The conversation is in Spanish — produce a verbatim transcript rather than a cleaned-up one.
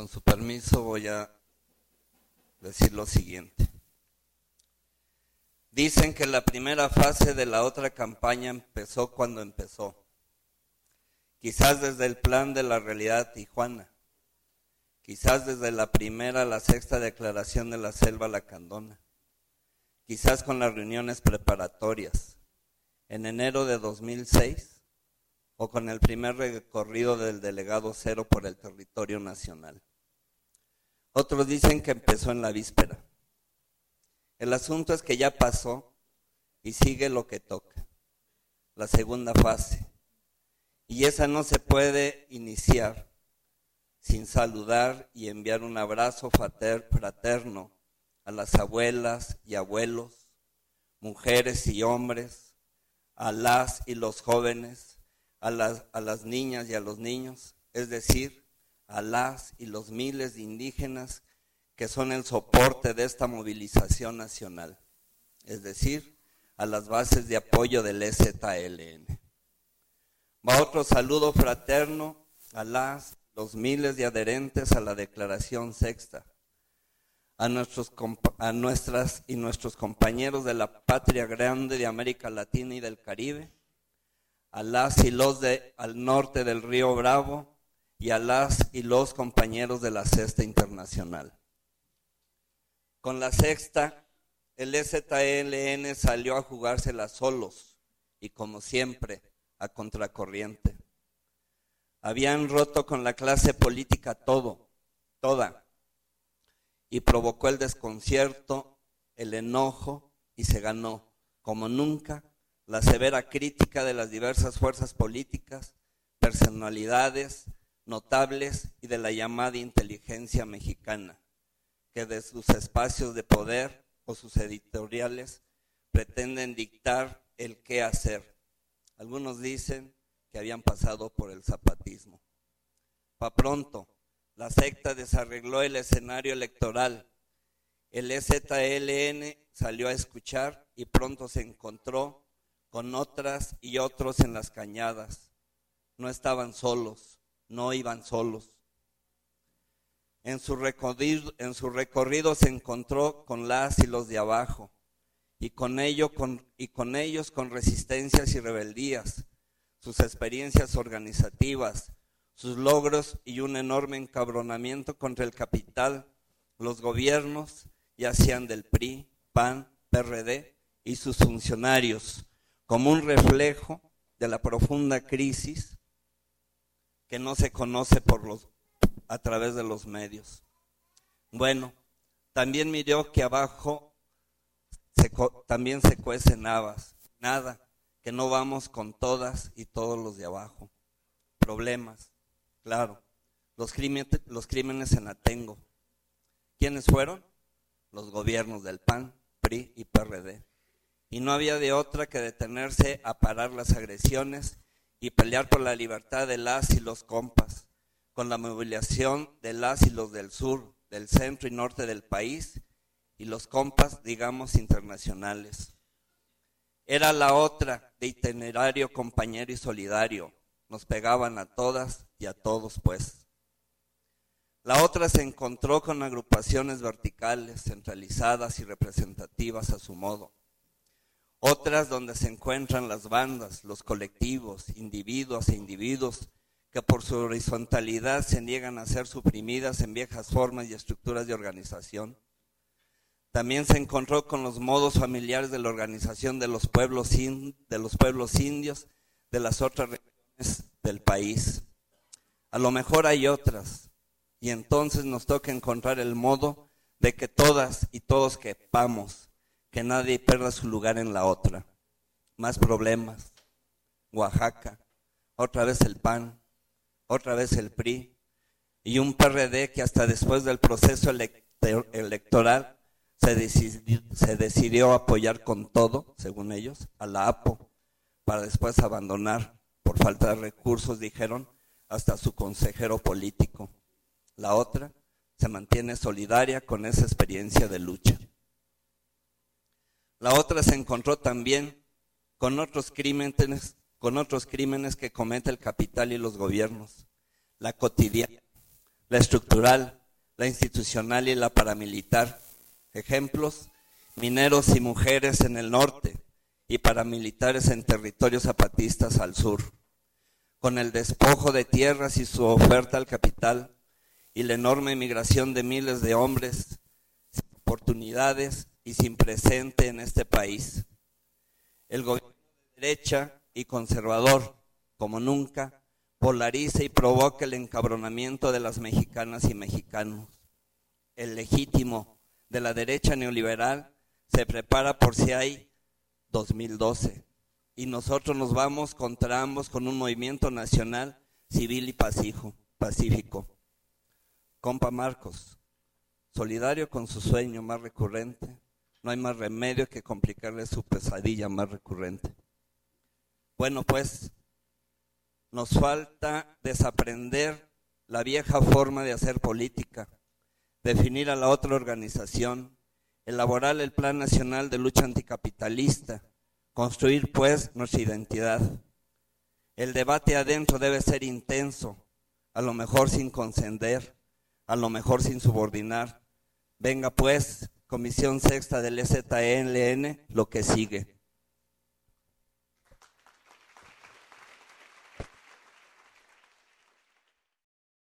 Con su permiso voy a decir lo siguiente. Dicen que la primera fase de la otra campaña empezó cuando empezó. Quizás desde el plan de la realidad Tijuana. Quizás desde la primera a la sexta declaración de la Selva Lacandona. Quizás con las reuniones preparatorias. En enero de dos mil seis o con el primer recorrido del delegado cero por el territorio nacional. Otros dicen que empezó en la víspera. El asunto es que ya pasó y sigue lo que toca, la segunda fase. Y esa no se puede iniciar sin saludar y enviar un abrazo fraterno a las abuelas y abuelos, mujeres y hombres, a las y los jóvenes, a las, a las niñas y a los niños, es decir, a las y los miles de indígenas que son el soporte de esta movilización nacional, es decir, a las bases de apoyo del E Z L N. Va otro saludo fraterno a las, los miles de adherentes a la Declaración Sexta, a, nuestros, a nuestras y nuestros compañeros de la patria grande de América Latina y del Caribe, a las y los de al norte del río Bravo y a las y los compañeros de la Sexta Internacional. Con la Sexta, el E Z L N salió a jugársela solos y como siempre, a contracorriente. Habían roto con la clase política todo, toda, y provocó el desconcierto, el enojo y se ganó, como nunca, la severa crítica de las diversas fuerzas políticas, personalidades notables y de la llamada inteligencia mexicana, que de sus espacios de poder o sus editoriales pretenden dictar el qué hacer. Algunos dicen que habían pasado por el zapatismo. Pa' pronto, la secta desarregló el escenario electoral. El E Z L N salió a escuchar y pronto se encontró con otras y otros en las cañadas. No estaban solos, no iban solos. En su recorrido, en su recorrido se encontró con las y los de abajo, y con, ello, con, y con ellos con resistencias y rebeldías, sus experiencias organizativas, sus logros y un enorme encabronamiento contra el capital, los gobiernos, ya sean del P R I, P A N, P R D y sus funcionarios, como un reflejo de la profunda crisis que no se conoce por los, a través de los medios. Bueno, también miró que abajo se, también se cuecen habas, nada, que no vamos con todas y todos los de abajo. Problemas, claro, los crímenes, los crímenes en Atengo. ¿Quiénes fueron? Los gobiernos del P A N, P R I y P R D. Y no había de otra que detenerse a parar las agresiones y pelear por la libertad de las y los compas, con la movilización de las y los del sur, del centro y norte del país, y los compas, digamos, internacionales. Era la otra de itinerario compañero y solidario, nos pegaban a todas y a todos pues. La otra se encontró con agrupaciones verticales, centralizadas y representativas a su modo. Otras donde se encuentran las bandas, los colectivos, individuos e individuos que por su horizontalidad se niegan a ser suprimidas en viejas formas y estructuras de organización. También se encontró con los modos familiares de la organización de los pueblos, in, de los pueblos indios de las otras regiones del país. A lo mejor hay otras, y entonces nos toca encontrar el modo de que todas y todos quepamos, que nadie pierda su lugar en la otra. Más problemas. Oaxaca, otra vez el P A N, otra vez el P R I, y un P R D que hasta después del proceso electoral se decidió, se decidió apoyar con todo, según ellos, a la A P O, para después abandonar, por falta de recursos, dijeron, hasta su consejero político. La otra se mantiene solidaria con esa experiencia de lucha. La otra se encontró también con otros crímenes, con otros crímenes que comete el capital y los gobiernos, la cotidiana, la estructural, la institucional y la paramilitar. Ejemplos: mineros y mujeres en el norte y paramilitares en territorios zapatistas al sur. Con el despojo de tierras y su oferta al capital y la enorme migración de miles de hombres sin oportunidades y sin presente en este país. El gobierno de derecha y conservador, como nunca, polariza y provoca el encabronamiento de las mexicanas y mexicanos. El legítimo de la derecha neoliberal se prepara por si hay dos mil doce y nosotros nos vamos contra ambos con un movimiento nacional, civil y pacífico. Compa Marcos, solidario con su sueño más recurrente, no hay más remedio que complicarle su pesadilla más recurrente. Bueno, pues, nos falta desaprender la vieja forma de hacer política, definir a la otra organización, elaborar el Plan Nacional de Lucha Anticapitalista, construir pues nuestra identidad. El debate adentro debe ser intenso, a lo mejor sin conceder, a lo mejor sin subordinar. Venga pues, Comisión Sexta del E Z L N, lo que sigue.